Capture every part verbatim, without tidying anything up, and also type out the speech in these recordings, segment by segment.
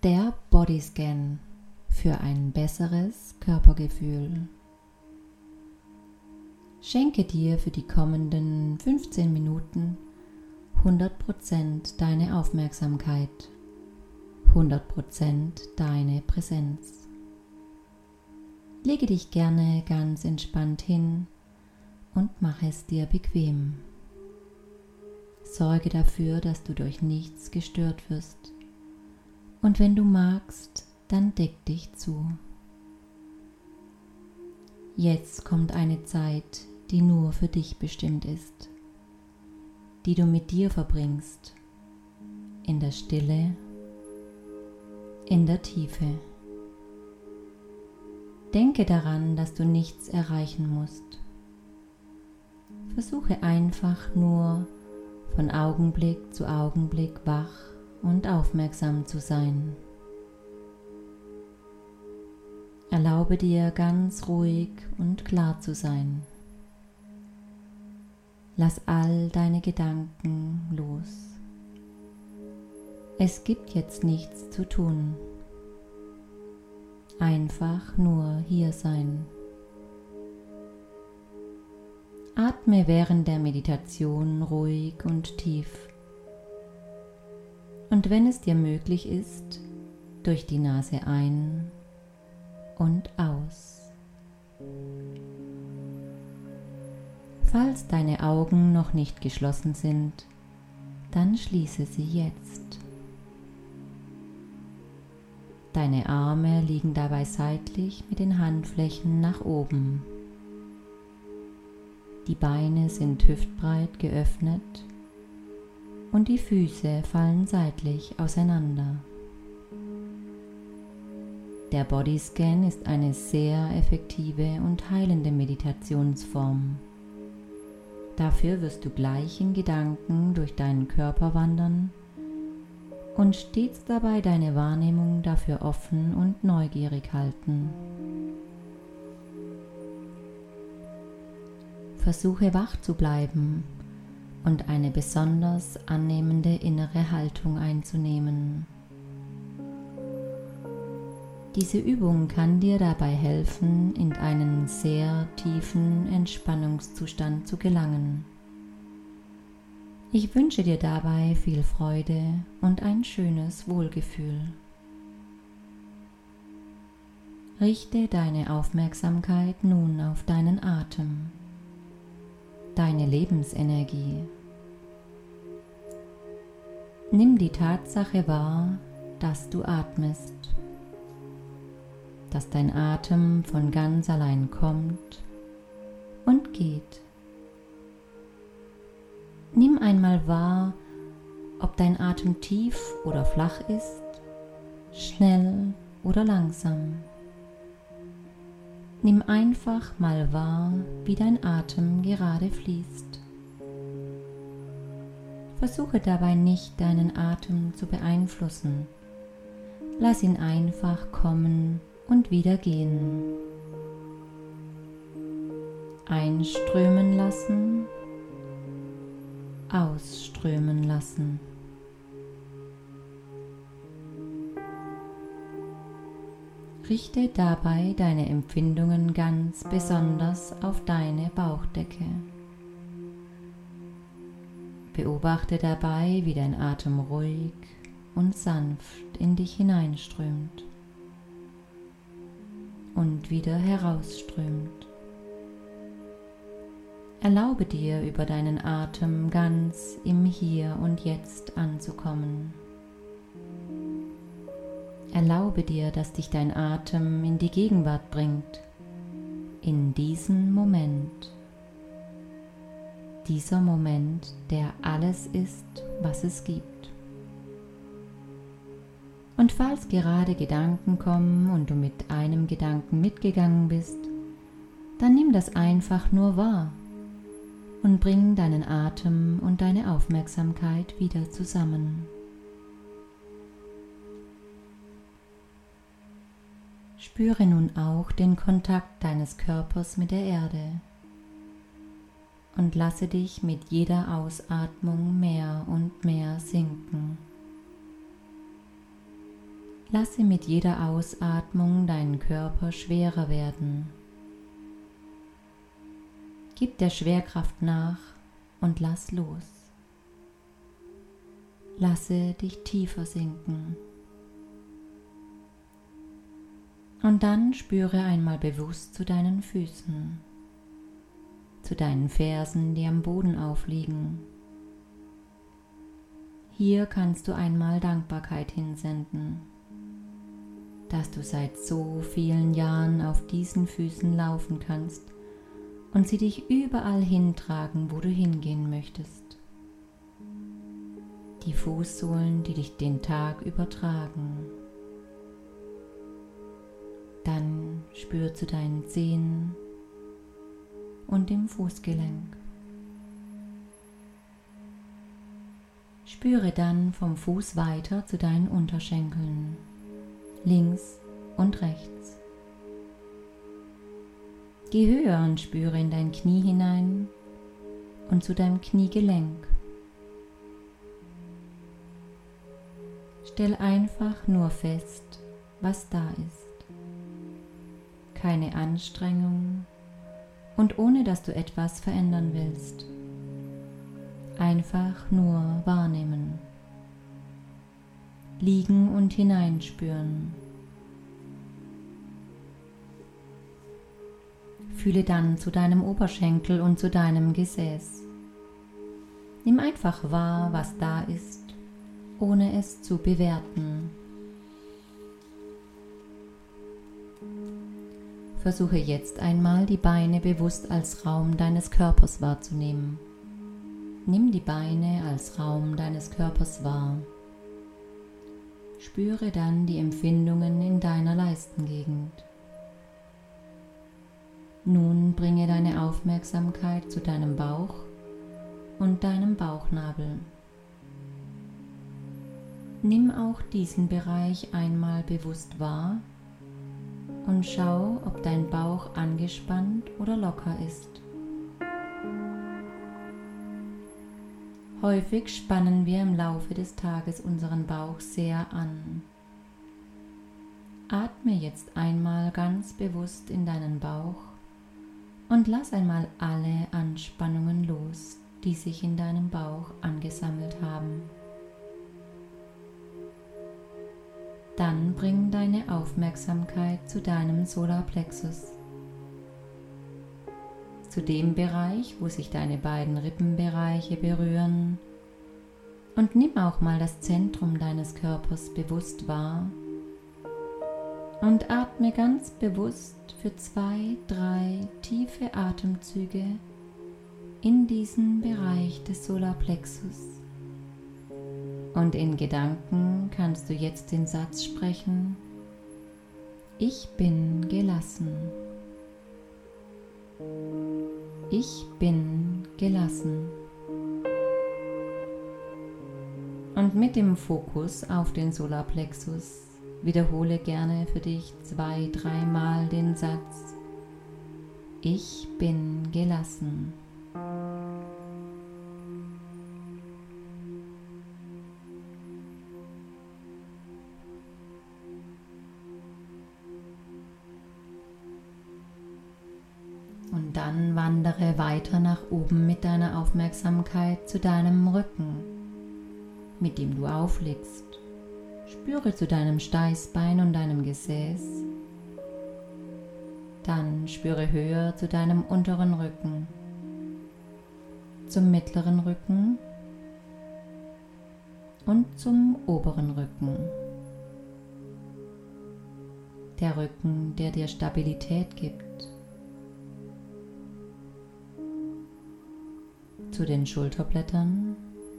Der Bodyscan für ein besseres Körpergefühl. Schenke dir für die kommenden fünfzehn Minuten hundert Prozent deine Aufmerksamkeit, hundert Prozent deine Präsenz. Lege dich gerne ganz entspannt hin und mach es dir bequem. Sorge dafür, dass du durch nichts gestört wirst. Und wenn du magst, dann deck dich zu. Jetzt kommt eine Zeit, die nur für dich bestimmt ist, die du mit dir verbringst, in der Stille, in der Tiefe. Denke daran, dass du nichts erreichen musst. Versuche einfach nur von Augenblick zu Augenblick wach und aufmerksam zu sein. Erlaube dir ganz ruhig und klar zu sein. Lass all deine Gedanken los. Es gibt jetzt nichts zu tun. Einfach nur hier sein. Atme während der Meditation ruhig und tief. Und wenn es dir möglich ist, durch die Nase ein und aus. Falls deine Augen noch nicht geschlossen sind, dann schließe sie jetzt. Deine Arme liegen dabei seitlich mit den Handflächen nach oben. Die Beine sind hüftbreit geöffnet und die Füße fallen seitlich auseinander. Der Bodyscan ist eine sehr effektive und heilende Meditationsform. Dafür wirst du gleich in Gedanken durch deinen Körper wandern und stets dabei deine Wahrnehmung dafür offen und neugierig halten. Versuche wach zu bleiben und eine besonders annehmende innere Haltung einzunehmen. Diese Übung kann dir dabei helfen, in einen sehr tiefen Entspannungszustand zu gelangen. Ich wünsche dir dabei viel Freude und ein schönes Wohlgefühl. Richte deine Aufmerksamkeit nun auf deinen Atem, deine Lebensenergie. Nimm die Tatsache wahr, dass du atmest, dass dein Atem von ganz allein kommt und geht. Nimm einmal wahr, ob dein Atem tief oder flach ist, schnell oder langsam. Nimm einfach mal wahr, wie dein Atem gerade fließt. Versuche dabei nicht, deinen Atem zu beeinflussen. Lass ihn einfach kommen und wieder gehen. Einströmen lassen, ausströmen lassen. Richte dabei deine Empfindungen ganz besonders auf deine Bauchdecke. Beobachte dabei, wie dein Atem ruhig und sanft in dich hineinströmt und wieder herausströmt. Erlaube dir, über deinen Atem ganz im Hier und Jetzt anzukommen. Erlaube dir, dass dich dein Atem in die Gegenwart bringt, in diesen Moment. Dieser Moment, der alles ist, was es gibt. Und falls gerade Gedanken kommen und du mit einem Gedanken mitgegangen bist, dann nimm das einfach nur wahr und bring deinen Atem und deine Aufmerksamkeit wieder zusammen. Spüre nun auch den Kontakt deines Körpers mit der Erde und lasse dich mit jeder Ausatmung mehr und mehr sinken. Lasse mit jeder Ausatmung deinen Körper schwerer werden. Gib der Schwerkraft nach und lass los. Lasse dich tiefer sinken. Und dann spüre einmal bewusst zu deinen Füßen, zu deinen Fersen, die am Boden aufliegen. Hier kannst du einmal Dankbarkeit hinsenden, dass du seit so vielen Jahren auf diesen Füßen laufen kannst und sie dich überall hintragen, wo du hingehen möchtest. Die Fußsohlen, die dich den Tag übertragen. Dann spür zu deinen Zehen und dem Fußgelenk. Spüre dann vom Fuß weiter zu deinen Unterschenkeln, links und rechts. Geh höher und spüre in dein Knie hinein und zu deinem Kniegelenk. Stell einfach nur fest, was da ist. Keine Anstrengung und ohne dass du etwas verändern willst. Einfach nur wahrnehmen. Liegen und hineinspüren. Fühle dann zu deinem Oberschenkel und zu deinem Gesäß. Nimm einfach wahr, was da ist, ohne es zu bewerten. Versuche jetzt einmal, die Beine bewusst als Raum deines Körpers wahrzunehmen. Nimm die Beine als Raum deines Körpers wahr. Spüre dann die Empfindungen in deiner Leistengegend. Nun bringe deine Aufmerksamkeit zu deinem Bauch und deinem Bauchnabel. Nimm auch diesen Bereich einmal bewusst wahr und schau, ob dein Bauch angespannt oder locker ist. Häufig spannen wir im Laufe des Tages unseren Bauch sehr an. Atme jetzt einmal ganz bewusst in deinen Bauch und lass einmal alle Anspannungen los, die sich in deinem Bauch angesammelt haben. Dann bring deine Aufmerksamkeit zu deinem Solarplexus, zu dem Bereich, wo sich deine beiden Rippenbereiche berühren, und nimm auch mal das Zentrum deines Körpers bewusst wahr und atme ganz bewusst für zwei, drei tiefe Atemzüge in diesen Bereich des Solarplexus. Und in Gedanken kannst du jetzt den Satz sprechen: Ich bin gelassen. Ich bin gelassen. Und mit dem Fokus auf den Solarplexus wiederhole gerne für dich zwei, dreimal den Satz: Ich bin gelassen. Und dann wandere weiter nach oben mit deiner Aufmerksamkeit zu deinem Rücken, mit dem du aufliegst. Spüre zu deinem Steißbein und deinem Gesäß. Dann spüre höher zu deinem unteren Rücken, zum mittleren Rücken und zum oberen Rücken. Der Rücken, der dir Stabilität gibt. Zu den Schulterblättern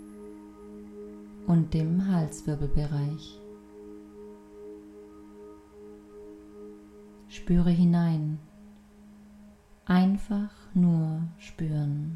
und dem Halswirbelbereich. Spüre hinein, einfach nur spüren.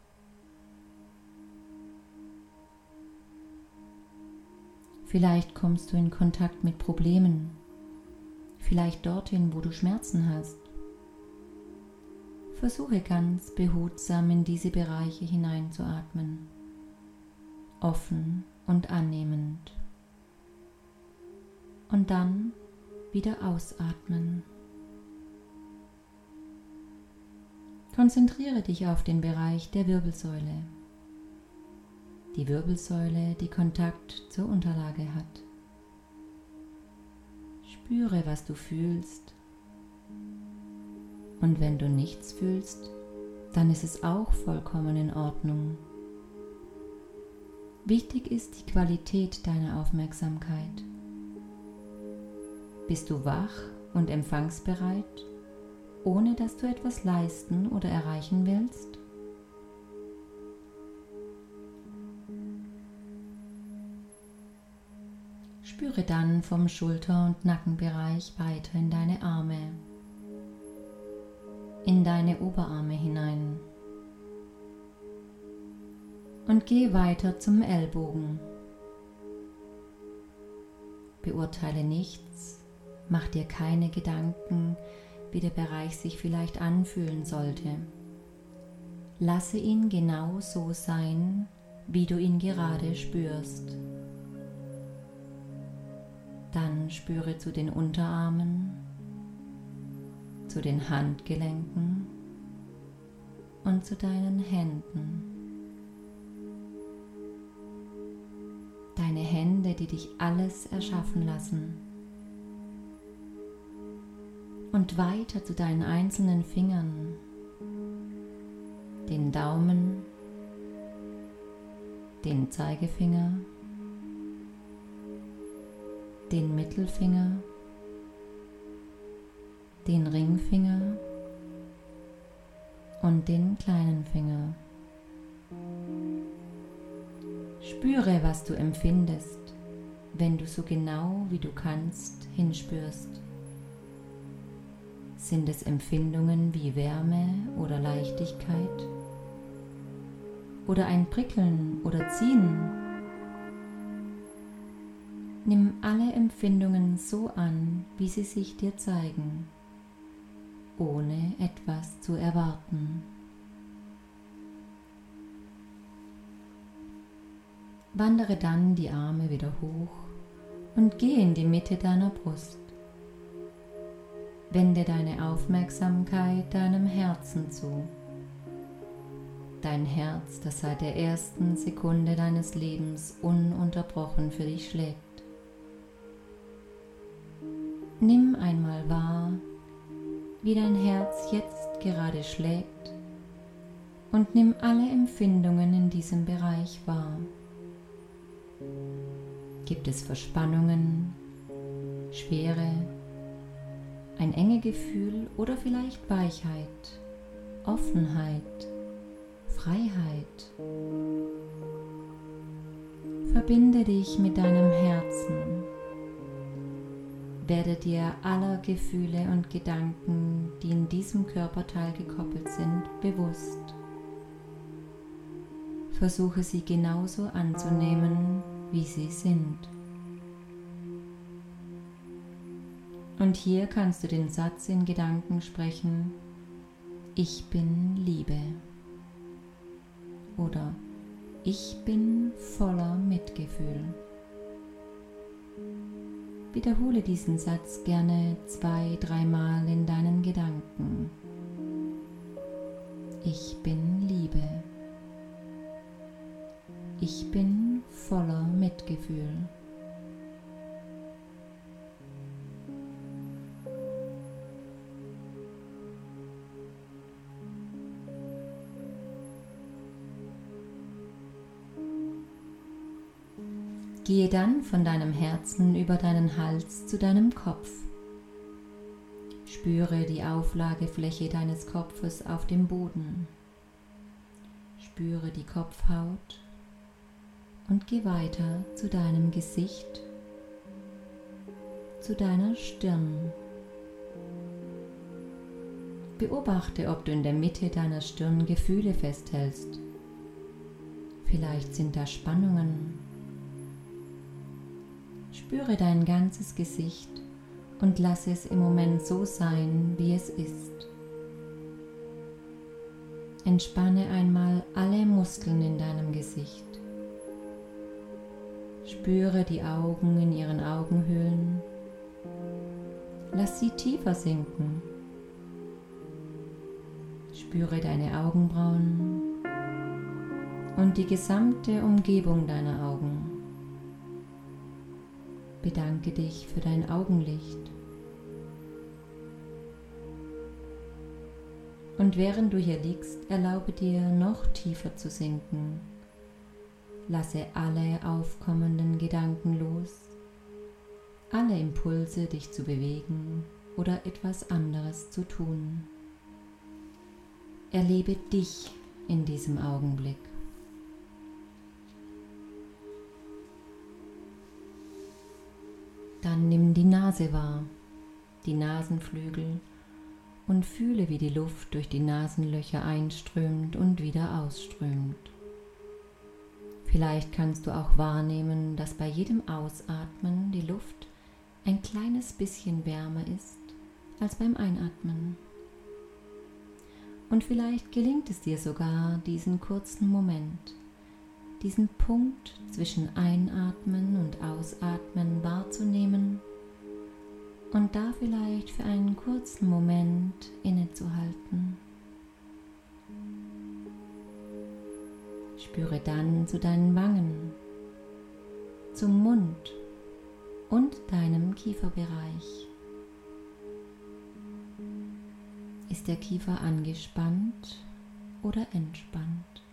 Vielleicht kommst du in Kontakt mit Problemen, vielleicht dorthin, wo du Schmerzen hast. Versuche ganz behutsam in diese Bereiche hineinzuatmen, offen und annehmend. und dann wieder ausatmen. Konzentriere dich auf den Bereich der Wirbelsäule. Die Wirbelsäule, die Kontakt zur Unterlage hat. Spüre, was du fühlst. Und wenn du nichts fühlst, dann ist es auch vollkommen in Ordnung. Wichtig ist die Qualität deiner Aufmerksamkeit. Bist du wach und empfangsbereit, ohne dass du etwas leisten oder erreichen willst? Spüre dann vom Schulter- und Nackenbereich weiter in deine Arme, in deine Oberarme hinein und geh weiter zum Ellbogen. Beurteile nichts, mach dir keine Gedanken, wie der Bereich sich vielleicht anfühlen sollte. Lasse ihn genau so sein, wie du ihn gerade spürst. Dann spüre zu den Unterarmen, zu den Handgelenken und zu deinen Händen. Deine Hände, die dich alles erschaffen lassen. Und weiter zu deinen einzelnen Fingern, den Daumen, den Zeigefinger, den Mittelfinger, den Ringfinger und den kleinen Finger. Spüre, was du empfindest, wenn du so genau wie du kannst hinspürst. Sind es Empfindungen wie Wärme oder Leichtigkeit? Oder ein Prickeln oder Ziehen? Nimm alle Empfindungen so an, wie sie sich dir zeigen, ohne etwas zu erwarten. Wandere dann die Arme wieder hoch und geh in die Mitte deiner Brust. Wende deine Aufmerksamkeit deinem Herzen zu. Dein Herz, das seit der ersten Sekunde deines Lebens ununterbrochen für dich schlägt. Nimm einmal wahr, wie dein Herz jetzt gerade schlägt und nimm alle Empfindungen in diesem Bereich wahr. Gibt es Verspannungen, Schwere, ein enge Gefühl oder vielleicht Weichheit, Offenheit, Freiheit? Verbinde dich mit deinem Herzen. Werde dir aller Gefühle und Gedanken, die in diesem Körperteil gekoppelt sind, bewusst. Versuche sie genauso anzunehmen, wie sie sind. Und hier kannst du den Satz in Gedanken sprechen: Ich bin Liebe. Oder ich bin voller Mitgefühl. Wiederhole diesen Satz gerne zwei, dreimal in deinen Gedanken. Ich bin Liebe. Ich bin voller Mitgefühl. Gehe dann von deinem Herzen über deinen Hals zu deinem Kopf. Spüre die Auflagefläche deines Kopfes auf dem Boden. Spüre die Kopfhaut und geh weiter zu deinem Gesicht, zu deiner Stirn. Beobachte, ob du in der Mitte deiner Stirn Gefühle festhältst. Vielleicht sind da Spannungen. Spüre dein ganzes Gesicht und lasse es im Moment so sein, wie es ist. Entspanne einmal alle Muskeln in deinem Gesicht. Spüre die Augen in ihren Augenhöhlen Lass sie tiefer sinken. Spüre deine Augenbrauen und die gesamte Umgebung deiner Augen. Bedanke dich für dein Augenlicht. Und während du hier liegst, erlaube dir, noch tiefer zu sinken. Lasse alle aufkommenden Gedanken los, alle Impulse, dich zu bewegen oder etwas anderes zu tun. Erlebe dich in diesem Augenblick. Dann nimm die Nase wahr, die Nasenflügel, und fühle, wie die Luft durch die Nasenlöcher einströmt und wieder ausströmt. Vielleicht kannst du auch wahrnehmen, dass bei jedem Ausatmen die Luft ein kleines bisschen wärmer ist als beim Einatmen. Und vielleicht gelingt es dir sogar, diesen kurzen Moment, diesen Punkt zwischen Einatmen und Ausatmen wahrzunehmen und da vielleicht für einen kurzen Moment innezuhalten. Spüre dann zu deinen Wangen, zum Mund und deinem Kieferbereich. Ist der Kiefer angespannt oder entspannt?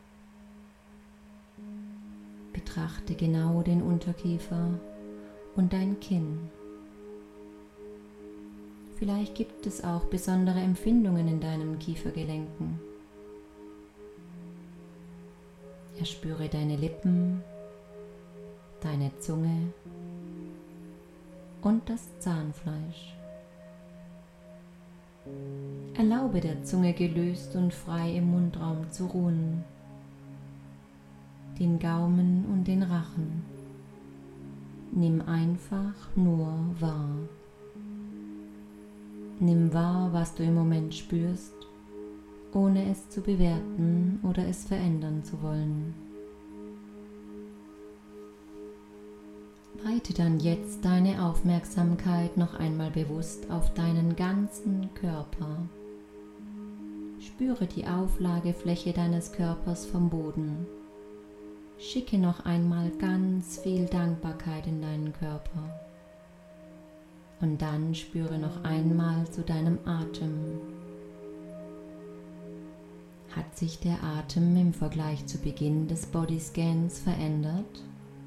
Betrachte genau den Unterkiefer und dein Kinn. Vielleicht gibt es auch besondere Empfindungen in deinen Kiefergelenken. Erspüre deine Lippen, deine Zunge und das Zahnfleisch. Erlaube der Zunge gelöst und frei im Mundraum zu ruhen, den Gaumen und den Rachen. Nimm einfach nur wahr. Nimm wahr, was du im Moment spürst, ohne es zu bewerten oder es verändern zu wollen. Breite dann jetzt deine Aufmerksamkeit noch einmal bewusst auf deinen ganzen Körper. Spüre die Auflagefläche deines Körpers vom Boden. Schicke noch einmal ganz viel Dankbarkeit in deinen Körper. Und dann spüre noch einmal zu deinem Atem. Hat sich der Atem im Vergleich zu Beginn des Bodyscans verändert?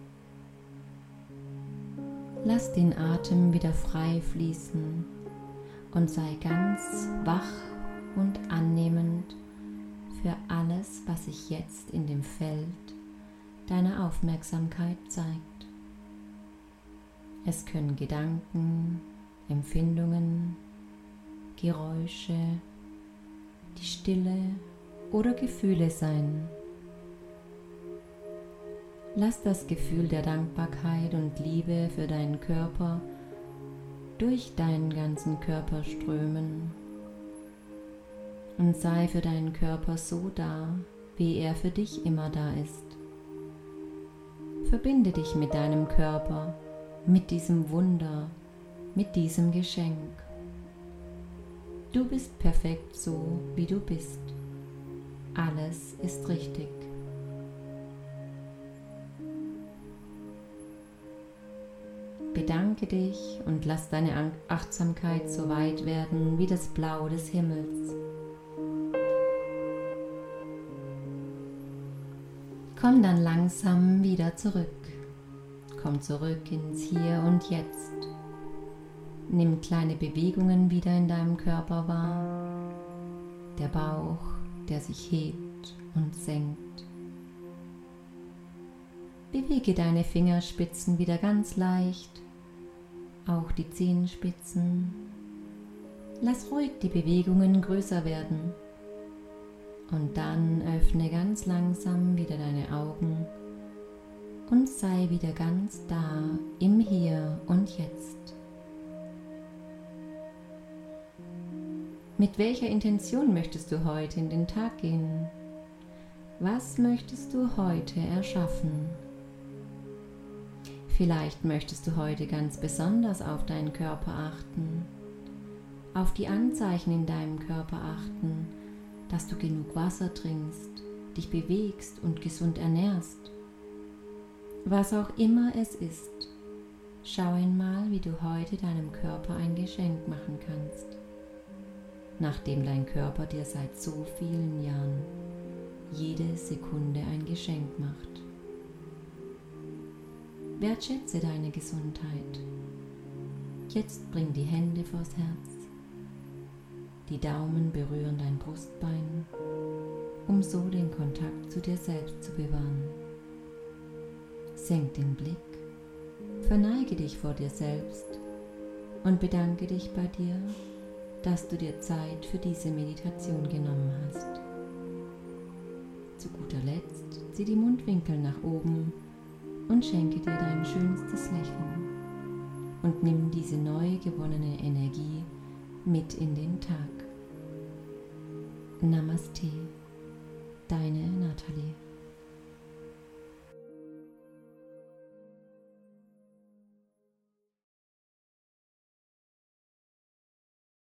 Lass den Atem wieder frei fließen und sei ganz wach und annehmend für alles, was sich jetzt in dem Feld deiner Aufmerksamkeit zeigt. Es können Gedanken, Empfindungen, Geräusche, die Stille oder Gefühle sein. Lass das Gefühl der Dankbarkeit und Liebe für deinen Körper durch deinen ganzen Körper strömen und sei für deinen Körper so da, wie er für dich immer da ist. Verbinde dich mit deinem Körper, mit diesem Wunder, mit diesem Geschenk. Du bist perfekt so, wie du bist. Alles ist richtig. Bedanke dich und lass deine Achtsamkeit so weit werden wie das Blau des Himmels. Komm dann langsam wieder zurück. Komm zurück ins Hier und Jetzt. Nimm kleine Bewegungen wieder in deinem Körper wahr. Der Bauch, der sich hebt und senkt. Bewege deine Fingerspitzen wieder ganz leicht, auch die Zehenspitzen. Lass ruhig die Bewegungen größer werden. Und dann öffne ganz langsam wieder deine Augen und sei wieder ganz da im Hier und Jetzt. Mit welcher Intention möchtest du heute in den Tag gehen? Was möchtest du heute erschaffen? Vielleicht möchtest du heute ganz besonders auf deinen Körper achten, auf die Anzeichen in deinem Körper achten, dass du genug Wasser trinkst, dich bewegst und gesund ernährst. Was auch immer es ist, schau einmal, wie du heute deinem Körper ein Geschenk machen kannst, nachdem dein Körper dir seit so vielen Jahren jede Sekunde ein Geschenk macht. Wertschätze deine Gesundheit. Jetzt bring die Hände vors Herz. Die Daumen berühren dein Brustbein, um so den Kontakt zu dir selbst zu bewahren. Senk den Blick, verneige dich vor dir selbst und bedanke dich bei dir, dass du dir Zeit für diese Meditation genommen hast. Zu guter Letzt zieh die Mundwinkel nach oben und schenke dir dein schönstes Lächeln und nimm diese neu gewonnene Energie mit in den Tag. Namaste, deine Nathalie.